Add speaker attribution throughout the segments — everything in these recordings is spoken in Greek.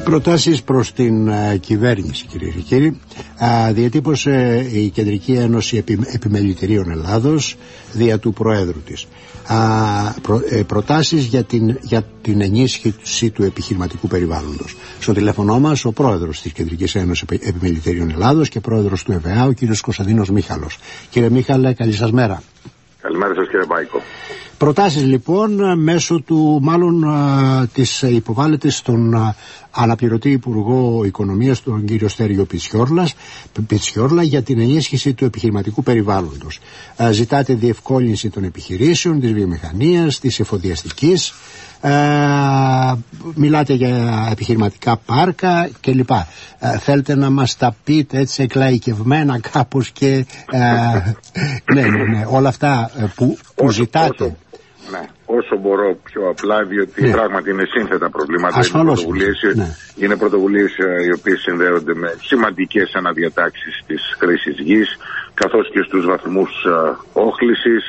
Speaker 1: Προτάσεις προς την κυβέρνηση, κυρίες και κύριοι. Διατύπωσε η Κεντρική Ένωση Επιμελητηρίων Ελλάδος δια του Προέδρου της προτάσεις για την ενίσχυση του επιχειρηματικού περιβάλλοντος. Στο τηλέφωνο μας ο Πρόεδρος της Κεντρικής Ένωσης Επιμελητηρίων Ελλάδος και Πρόεδρος του ΕΒΑ, ο κύριος Κωνσταντίνος Μίχαλος. Κύριε Μίχαλε, καλή σας μέρα.
Speaker 2: Καλημέρα σας, κύριε Μπάικο.
Speaker 1: Προτάσεις λοιπόν μέσω του της υποβάλλεται στον αναπληρωτή Υπουργό Οικονομίας, τον κύριο Στέργιο Πιτσιόρλα, για την ενίσχυση του επιχειρηματικού περιβάλλοντος. Ζητάτε διευκόλυνση των επιχειρήσεων, της βιομηχανίας, της εφοδιαστικής, μιλάτε για επιχειρηματικά πάρκα κλπ. Θέλετε να μας τα πείτε έτσι εκλαϊκευμένα κάπως και ναι, όλα αυτά που ζητάτε.
Speaker 2: Ναι, όσο μπορώ πιο απλά, διότι πράγματι είναι σύνθετα προβλήματα. Είναι πρωτοβουλίες οι οποίες συνδέονται με σημαντικές αναδιατάξεις της χρήσης γης, καθώς και στους βαθμούς όχλησης,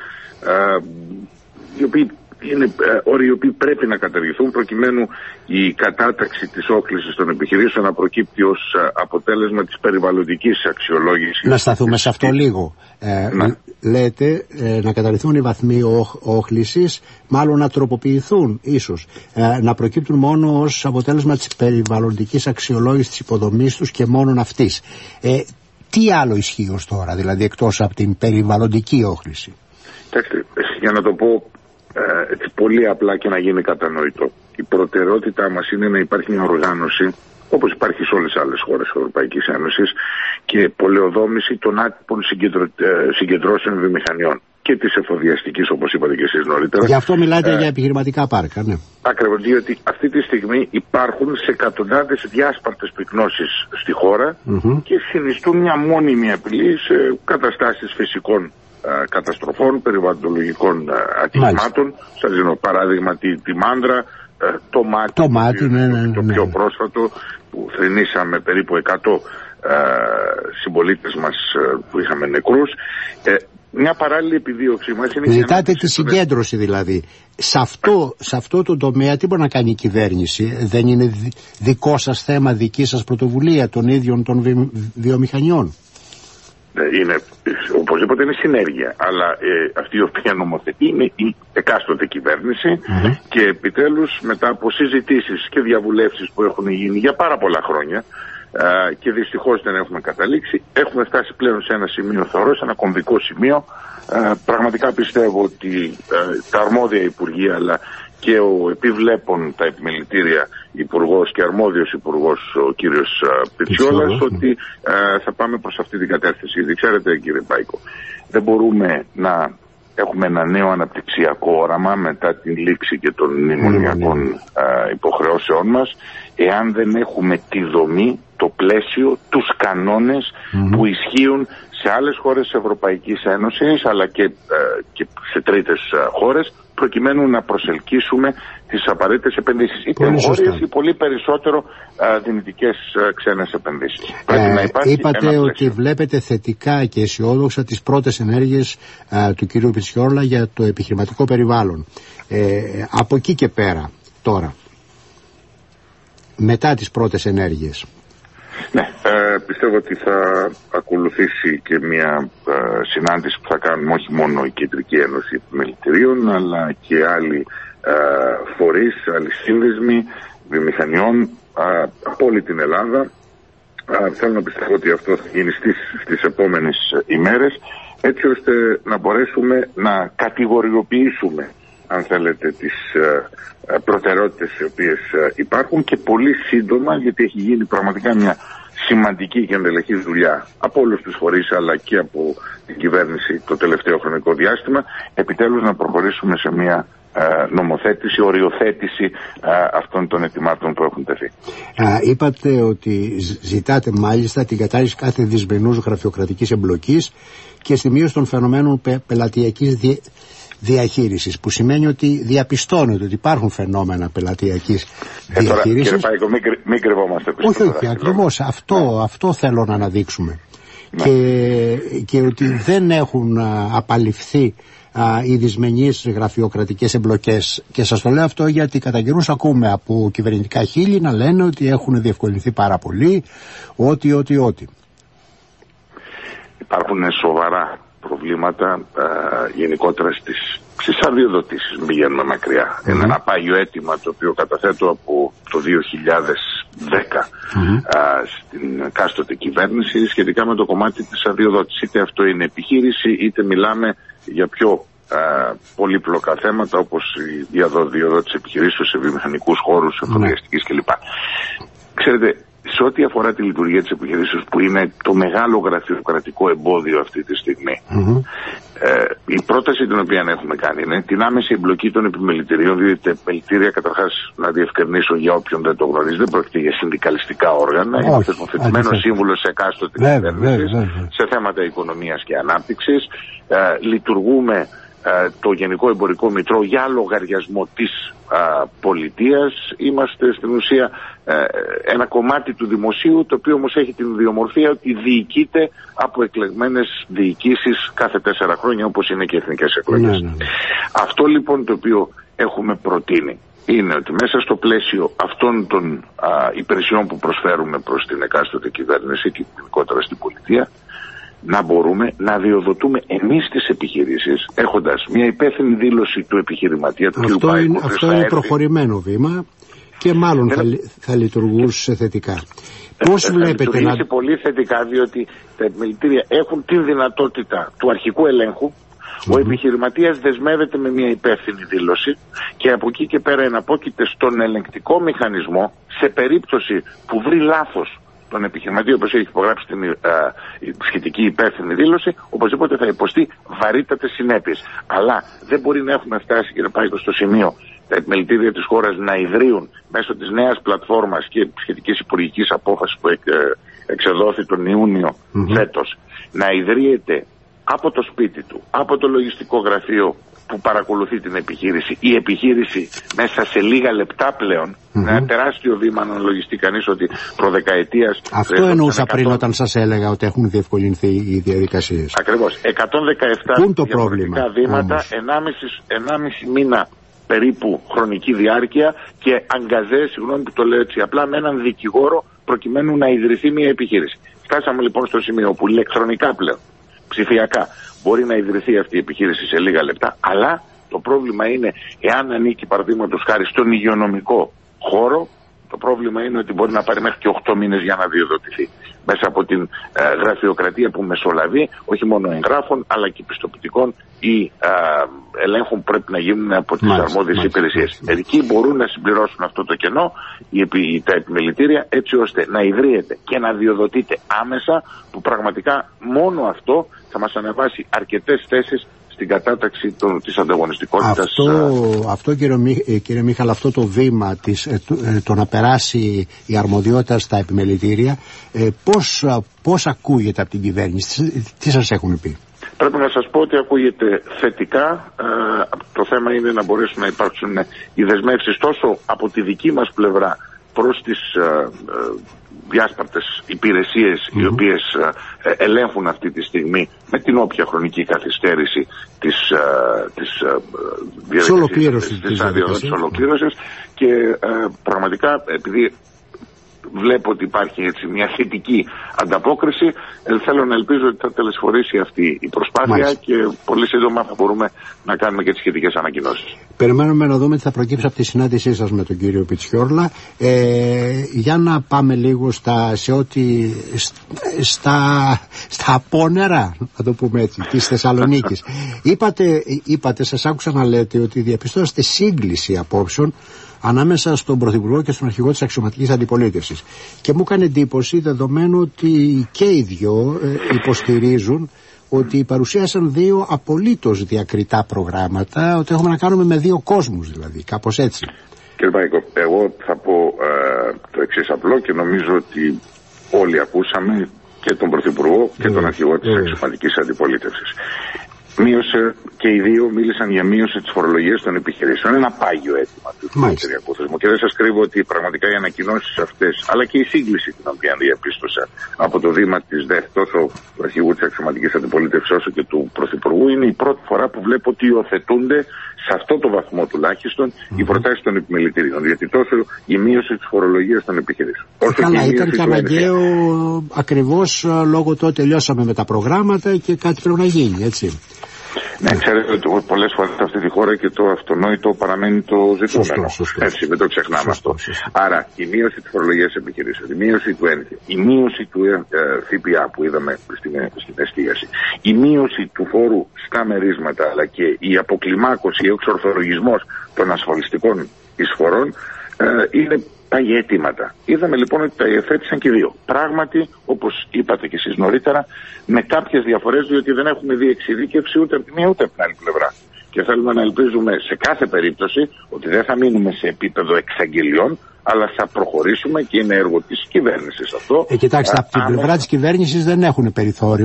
Speaker 2: οι οποίοι είναι όροι οι οποίοι πρέπει να καταργηθούν, προκειμένου η κατάταξη της όχλησης των επιχειρήσεων να προκύπτει ως αποτέλεσμα της περιβαλλοντικής αξιολόγησης.
Speaker 1: Να σταθούμε σε αυτό λίγο. Λέτε να καταργηθούν οι βαθμοί όχλησης, μάλλον να τροποποιηθούν ίσως, να προκύπτουν μόνο ως αποτέλεσμα της περιβαλλοντικής αξιολόγησης της υποδομής τους και μόνον αυτής. Τι άλλο ισχύει ως τώρα, δηλαδή εκτός από την περιβαλλοντική όχληση?
Speaker 2: Κοιτάξτε, για να το πω έτσι πολύ απλά και να γίνει κατανοητό, η προτεραιότητά μας είναι να υπάρχει μια οργάνωση, όπως υπάρχει σε όλες τις άλλες χώρες της Ευρωπαϊκής Ένωσης, και πολεοδόμηση των άτυπων συγκεντρώσεων βιομηχανιών και της εφοδιαστικής, όπως είπατε και εσείς νωρίτερα.
Speaker 1: Γι' αυτό μιλάτε για επιχειρηματικά πάρκα, ναι.
Speaker 2: Ακριβώς, διότι αυτή τη στιγμή υπάρχουν σε εκατοντάδες διάσπαρτες πυκνώσεις στη χώρα και συνιστούν μια μόνιμη απειλή σε καταστάσεις φυσικών καταστροφών, περιβαλλοντολογικών ατυχημάτων. Σας δίνω παράδειγμα τη Μάνδρα, το Μάτι, το πιο πρόσφατο, που θρηνήσαμε περίπου 100 συμπολίτες μας που είχαμε νεκρούς. Μια παράλληλη επιδίωξη μας είναι...
Speaker 1: Ζητάτε τη συγκέντρωση δηλαδή. Σε αυτό το τομέα τι μπορεί να κάνει η κυβέρνηση? Δεν είναι δικό σας θέμα, δική σας πρωτοβουλία των ίδιων των βιομηχανιών?
Speaker 2: Είναι, οπωσδήποτε είναι συνέργεια, αλλά αυτή η οποία νομοθετεί είναι η εκάστοτε κυβέρνηση και επιτέλους μετά από συζητήσεις και διαβουλεύσεις που έχουν γίνει για πάρα πολλά χρόνια και δυστυχώς δεν έχουμε καταλήξει, έχουμε φτάσει πλέον σε ένα σημείο, θεωρώ, σε ένα κομβικό σημείο. Πραγματικά πιστεύω ότι τα αρμόδια υπουργεία, αλλά και ο επιβλέπων τα επιμελητήρια υπουργός και αρμόδιος υπουργός, ο κύριος Πιτσιόλας, ότι θα πάμε προς αυτή την κατεύθυνση. Γιατί ξέρετε, κύριε Μπάικο, δεν μπορούμε να έχουμε ένα νέο αναπτυξιακό όραμα μετά την λήξη και των μνημονιακών υποχρεώσεών μας, εάν δεν έχουμε τη δομή, το πλαίσιο, τους κανόνες που ισχύουν σε άλλες χώρες της Ευρωπαϊκής Ένωσης, αλλά και σε τρίτες χώρες, προκειμένου να προσελκύσουμε τις απαραίτητες επενδύσεις. Είτε εγχώριες ή πολύ περισσότερο δυνητικές ξένες επενδύσεις.
Speaker 1: Είπατε ότι βλέπετε θετικά και αισιόδοξα τις πρώτες ενέργειες του κ. Πιτσιόρλα για το επιχειρηματικό περιβάλλον. Από εκεί και πέρα τώρα, μετά τις πρώτες ενέργειες.
Speaker 2: Ναι, πιστεύω ότι θα ακολουθήσει και μια συνάντηση που θα κάνουμε όχι μόνο η Κεντρική Ένωση Επιμελητηρίων, αλλά και άλλοι φορείς, άλλοι σύνδεσμοι βιομηχανιών από όλη την Ελλάδα. Θέλω να πιστεύω ότι αυτό θα γίνει στις επόμενες ημέρες, έτσι ώστε να μπορέσουμε να κατηγοριοποιήσουμε, αν θέλετε, τις προτεραιότητες οι οποίες υπάρχουν, και πολύ σύντομα, γιατί έχει γίνει πραγματικά μια σημαντική και ενδελεχή δουλειά από όλους τους φορείς αλλά και από την κυβέρνηση το τελευταίο χρονικό διάστημα, επιτέλους να προχωρήσουμε σε μια νομοθέτηση, οριοθέτηση αυτών των αιτημάτων που έχουν τεθεί.
Speaker 1: Είπατε ότι ζητάτε μάλιστα την κατάργηση κάθε δυσμενούς γραφειοκρατικής εμπλοκής και στη μείωση των φαινομένων πελατειακής διαχείρισης, που σημαίνει ότι διαπιστώνεται ότι υπάρχουν φαινόμενα πελατειακής διαχείρισης.
Speaker 2: Κύριε Πάικο, μην κρυβόμαστε πίσω.
Speaker 1: Όχι, ακριβώς αυτό θέλω να αναδείξουμε. Και ότι δεν έχουν απαλληφθεί οι δυσμενείς γραφειοκρατικές εμπλοκές. Και σας το λέω αυτό γιατί κατά καιρούς ακούμε από κυβερνητικά χείλη να λένε ότι έχουν διευκολυνθεί πάρα πολύ, ότι.
Speaker 2: Υπάρχουν σοβαρά προβλήματα γενικότερα στις αδειοδοτήσεις, μην πηγαίνουμε μακριά. Ένα πάγιο αίτημα το οποίο καταθέτω από το 2010 στην κάστοτε κυβέρνηση σχετικά με το κομμάτι της αδειοδότησης. Είτε αυτό είναι επιχείρηση, είτε μιλάμε για πιο πολύπλοκα θέματα όπως η διαδότηση επιχειρήσεων σε βιομηχανικούς χώρους, εφοδιαστικής κλπ. Ξέρετε, σε ό,τι αφορά τη λειτουργία της επιχειρήσεως, που είναι το μεγάλο γραφειοκρατικό εμπόδιο αυτή τη στιγμή, η πρόταση την οποία έχουμε κάνει είναι την άμεση εμπλοκή των επιμελητηρίων, διότι τα επιμελητήρια, καταρχάς να διευκρινίσω για όποιον δεν το γνωρίζει, δεν πρόκειται για συνδικαλιστικά όργανα. Είναι θεσμοθετημένο σύμβουλο σε εκάστοτε κυβέρνηση σε θέματα οικονομίας και ανάπτυξης. Λειτουργούμε το Γενικό Εμπορικό Μητρό για λογαριασμό της πολιτείας. Είμαστε στην ουσία ένα κομμάτι του δημοσίου, το οποίο όμως έχει την ιδιομορφία ότι διοικείται από εκλεγμένες διοικήσεις κάθε 4 χρόνια, όπως είναι και οι εθνικές εκλογές. Αυτό λοιπόν το οποίο έχουμε προτείνει είναι ότι μέσα στο πλαίσιο αυτών των υπηρεσιών που προσφέρουμε προς την εκάστοτε κυβέρνηση και γενικότερα στην πολιτεία, να μπορούμε να διοδοτούμε εμείς τις επιχειρήσεις, έχοντας μια υπεύθυνη δήλωση του επιχειρηματία, του κ. Πάικου.
Speaker 1: Αυτό είναι προχωρημένο βήμα και μάλλον θα λειτουργούσε θετικά. Πώς βλέπετε
Speaker 2: να... πολύ θετικά, διότι τα επιμελητήρια έχουν την δυνατότητα του αρχικού ελέγχου. Ο επιχειρηματίας δεσμεύεται με μια υπεύθυνη δήλωση και από εκεί και πέρα εναπόκειται στον ελεγκτικό μηχανισμό σε περίπτωση που βρει λάθος τον επιχειρηματή, όπως έχει υπογράψει την σχετική υπεύθυνη δήλωση, οπωσδήποτε θα υποστεί βαρύτατες συνέπειες. Αλλά δεν μπορεί να έχουμε φτάσει, κύριε Πάικο, στο σημείο τα επιμελητήρια της χώρας να ιδρύουν μέσω της νέας πλατφόρμας και σχετικής υπουργικής απόφασης που εξεδόθη τον Ιούνιο φέτος, να ιδρύεται από το σπίτι του, από το λογιστικό γραφείο που παρακολουθεί την επιχείρηση, η επιχείρηση μέσα σε λίγα λεπτά πλέον, ένα τεράστιο βήμα να λογιστεί κανείς ότι προδεκαετίας...
Speaker 1: Αυτό εννοούσα πριν όταν σας έλεγα ότι έχουν διευκολυνθεί οι διαδικασίες.
Speaker 2: Ακριβώς. 117 διαφορετικά βήματα, 1,5 μήνα περίπου χρονική διάρκεια και αγκαζέ, συγγνώμη που το λέω έτσι απλά, με έναν δικηγόρο προκειμένου να ιδρυθεί μια επιχείρηση. Φτάσαμε λοιπόν στο σημείο που ηλεκτρονικά πλέον, ψηφιακά, μπορεί να ιδρυθεί αυτή η επιχείρηση σε λίγα λεπτά, αλλά το πρόβλημα είναι εάν ανήκει παραδείγματος χάρη στον υγειονομικό χώρο, το πρόβλημα είναι ότι μπορεί να πάρει μέχρι και 8 μήνες για να διοδοτηθεί. Μέσα από την γραφειοκρατία που μεσολαβεί, όχι μόνο εγγράφων, αλλά και πιστοποιητικών ή ελέγχων που πρέπει να γίνουν από τις αρμόδιες υπηρεσίες. Εκεί μπορούν να συμπληρώσουν αυτό το κενό τα επιμελητήρια, έτσι ώστε να ιδρύεται και να διοδοτείται άμεσα, που πραγματικά μόνο αυτό θα μας ανεβάσει αρκετές θέσεις στην κατάταξη της ανταγωνιστικότητας.
Speaker 1: Αυτό κύριε Μίχαλ, αυτό το βήμα το να περάσει η αρμοδιότητα στα επιμελητήρια, πώς ακούγεται από την κυβέρνηση, τι σας έχουν πει?
Speaker 2: Πρέπει να σας πω ότι ακούγεται θετικά. Το θέμα είναι να μπορέσουν να υπάρξουν οι δεσμεύσεις τόσο από τη δική μας πλευρά προς τις διάσπαρτες υπηρεσίες οι οποίες ελέγχουν αυτή τη στιγμή με την όποια χρονική καθυστέρηση της ολοκλήρωσης και πραγματικά επειδή βλέπω ότι υπάρχει έτσι μια θετική ανταπόκριση, θέλω να ελπίζω ότι θα τελεσφορήσει αυτή η προσπάθεια και πολύ σύντομα θα μπορούμε να κάνουμε και τις σχετικές ανακοινώσεις.
Speaker 1: Περιμένουμε να δούμε τι θα προκύψει από τη συνάντησή σας με τον κύριο Πιτσιόρλα. Για να πάμε λίγο στα απόνερα, να το πούμε έτσι, της Θεσσαλονίκης. Είπατε, σας άκουσα να λέτε ότι διαπιστώσατε σύγκληση απόψεων ανάμεσα στον Πρωθυπουργό και στον αρχηγό της αξιωματικής αντιπολίτευσης. Και μου έκανε εντύπωση, δεδομένου ότι και οι δυο υποστηρίζουν ότι παρουσίασαν δύο απολύτως διακριτά προγράμματα, ότι έχουμε να κάνουμε με δύο κόσμους δηλαδή, κάπως έτσι.
Speaker 2: Κύριε Πάικο, εγώ θα πω το εξής απλό και νομίζω ότι όλοι ακούσαμε και τον Πρωθυπουργό και τον αρχηγό της αξιωματικής αντιπολίτευσης. Μείωσε και οι δύο μίλησαν για μείωση της φορολογίας των επιχειρήσεων. Ένα πάγιο αίτημα του εταιρειακού θεσμού. Και δεν σας κρύβω ότι πραγματικά οι ανακοινώσεις αυτές, αλλά και η σύγκληση την οποία διαπίστωσα από το βήμα της ΔΕΘ, τόσο του αρχηγού της αξιωματικής αντιπολίτευσης όσο και του Πρωθυπουργού, είναι η πρώτη φορά που βλέπω ότι υιοθετούνται σε αυτό το βαθμό τουλάχιστον οι προτάσεις των επιμελητηρίων. Γιατί τόσο η μείωση της φορολογίας των επιχειρήσεων.
Speaker 1: Καλά, ήταν και αναγκαίο ακριβώς λόγω του ότι τελειώσαμε με τα προγράμματα και κάτι πρέπει να γίνει, έτσι.
Speaker 2: Ναι, ξέρετε ότι πολλές φορές σε αυτή τη χώρα και το αυτονόητο παραμένει το ζητούμενο.
Speaker 1: Σωστό.
Speaker 2: Έτσι, δεν το ξεχνάμε αυτό. Άρα, η μείωση της φορολογίας επιχειρήσεων, η μείωση του ένθια, η μείωση του ΦΠΑ που είδαμε στην εστίαση, η μείωση του φόρου στα μερίσματα, αλλά και η αποκλιμάκωση, ο εξορθολογισμός των ασφαλιστικών εισφορών είναι πάγια αιτήματα. Είδαμε λοιπόν ότι τα υιοθέτησαν και δύο. Πράγματι, όπως είπατε και εσείς νωρίτερα, με κάποιες διαφορές, διότι δεν έχουμε δει εξειδίκευση ούτε από τη μία ούτε από την άλλη πλευρά. Και θέλουμε να ελπίζουμε σε κάθε περίπτωση ότι δεν θα μείνουμε σε επίπεδο εξαγγελιών, αλλά θα προχωρήσουμε και είναι έργο της κυβέρνησης αυτό.
Speaker 1: Κοιτάξτε, από την πλευρά της κυβέρνησης δεν έχουν περιθώριο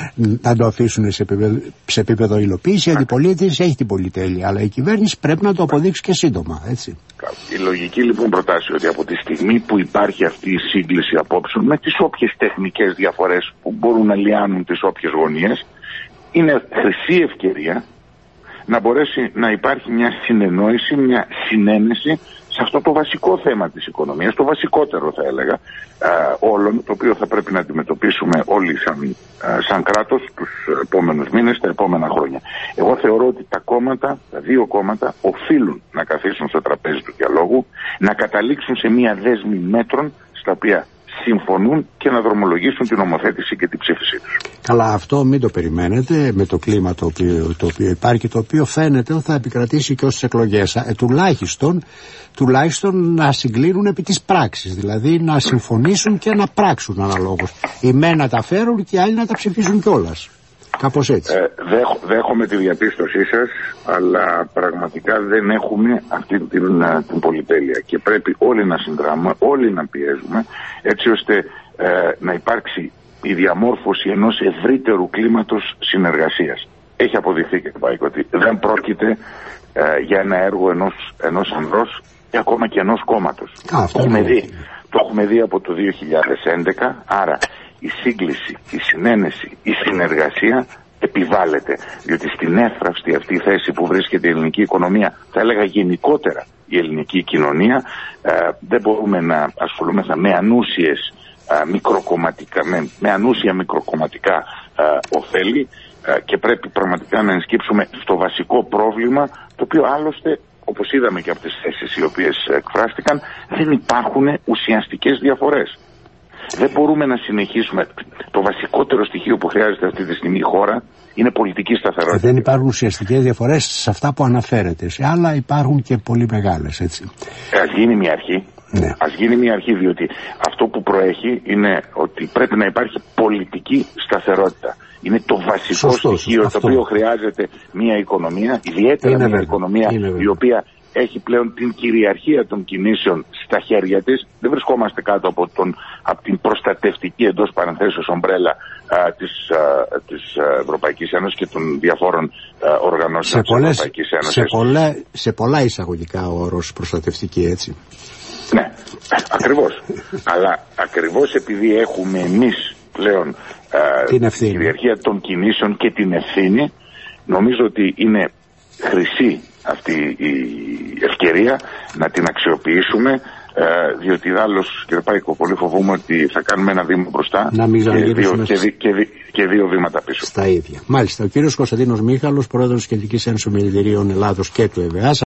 Speaker 1: να το αφήσουν σε επίπεδο υλοποίηση. Η αντιπολίτευση έχει την πολυτέλεια, αλλά η κυβέρνηση πρέπει να το αποδείξει και σύντομα, έτσι.
Speaker 2: Η λογική λοιπόν προτάσει ότι από τη στιγμή που υπάρχει αυτή η σύγκληση απόψεων, με τις όποιες τεχνικές διαφορές που μπορούν να λιάνουν τις όποιες γωνίες, είναι χρυσή ευκαιρία να μπορέσει να υπάρχει μια συνεννόηση, μια συνένεση σε αυτό το βασικό θέμα της οικονομίας, το βασικότερο θα έλεγα όλων, το οποίο θα πρέπει να αντιμετωπίσουμε όλοι σαν κράτος τους επόμενους μήνες, τα επόμενα χρόνια. Εγώ θεωρώ ότι τα δύο κόμματα οφείλουν να καθίσουν στο τραπέζι του διαλόγου, να καταλήξουν σε μια δέσμη μέτρων στα οποία συμφωνούν και να δρομολογήσουν την νομοθέτηση και την ψήφισή τους.
Speaker 1: Καλά, αυτό μην το περιμένετε με το κλίμα το οποίο υπάρχει, το οποίο φαίνεται ότι θα επικρατήσει και ως τις εκλογές. Τουλάχιστον να συγκλίνουν επί της πράξης, δηλαδή να συμφωνήσουν και να πράξουν αναλόγως. Οι μεν να τα φέρουν και οι άλλοι να τα ψηφίσουν κιόλας. Κάπως έτσι.
Speaker 2: Δέχομαι τη διαπίστωσή σας, αλλά πραγματικά δεν έχουμε αυτή την πολυτέλεια και πρέπει όλοι να συνδράμουμε, όλοι να πιέζουμε, έτσι ώστε να υπάρξει η διαμόρφωση ενός ευρύτερου κλίματος συνεργασίας. Έχει αποδειχθεί και ότι δεν πρόκειται για ένα έργο ενός ανδρός ή ακόμα και ενός κόμματος. Το έχουμε δει από το 2011, άρα η σύγκληση, η συνένεση, η συνεργασία επιβάλλεται. Διότι στην εύθραυστη αυτή θέση που βρίσκεται η ελληνική οικονομία, θα έλεγα γενικότερα η ελληνική κοινωνία, δεν μπορούμε να ασχολούμεθα με ανούσιες με ανούσια μικροκομματικά ωφέλη και πρέπει πραγματικά να ενσκύψουμε στο βασικό πρόβλημα, το οποίο άλλωστε, όπως είδαμε και από τις θέσεις οι οποίες εκφράστηκαν, δεν υπάρχουν ουσιαστικές διαφορές. Δεν μπορούμε να συνεχίσουμε. Το βασικότερο στοιχείο που χρειάζεται αυτή τη στιγμή η χώρα είναι πολιτική σταθερότητα.
Speaker 1: Δεν υπάρχουν ουσιαστικές διαφορές σε αυτά που αναφέρετε. Σε άλλα υπάρχουν και πολύ μεγάλες, έτσι.
Speaker 2: Ας γίνει μια αρχή.
Speaker 1: Ναι.
Speaker 2: Ας γίνει μια αρχή, διότι αυτό που προέχει είναι ότι πρέπει να υπάρχει πολιτική σταθερότητα. Είναι το βασικό στοιχείο το οποίο χρειάζεται μια οικονομία, ιδιαίτερα μια οικονομία η οποία έχει πλέον την κυριαρχία των κινήσεων στα χέρια της. Δεν βρισκόμαστε κάτω από την προστατευτική εντός παρενθέσεως ομπρέλα της Ευρωπαϊκής Ένωσης και των διαφόρων οργανώσεων της Ευρωπαϊκής Ένωσης.
Speaker 1: Σε πολλά εισαγωγικά ο όρος προστατευτική, έτσι.
Speaker 2: Ναι, ακριβώς. Αλλά ακριβώς επειδή έχουμε εμείς πλέον την κυριαρχία των κινήσεων και την ευθύνη, νομίζω ότι είναι χρυσή αυτή η ευκαιρία να την αξιοποιήσουμε, διότι άλλως, κύριε Πάικο, πολύ φοβούμαι ότι θα κάνουμε ένα βήμα μπροστά και δύο βήματα πίσω.
Speaker 1: Στα ίδια. Μάλιστα, ο κύριος Κωνσταντίνος Μίχαλος, πρόεδρος της Κεντρικής Ένωσης Ομιλητηρίων Ελλάδος και του ΕΒΕΑ.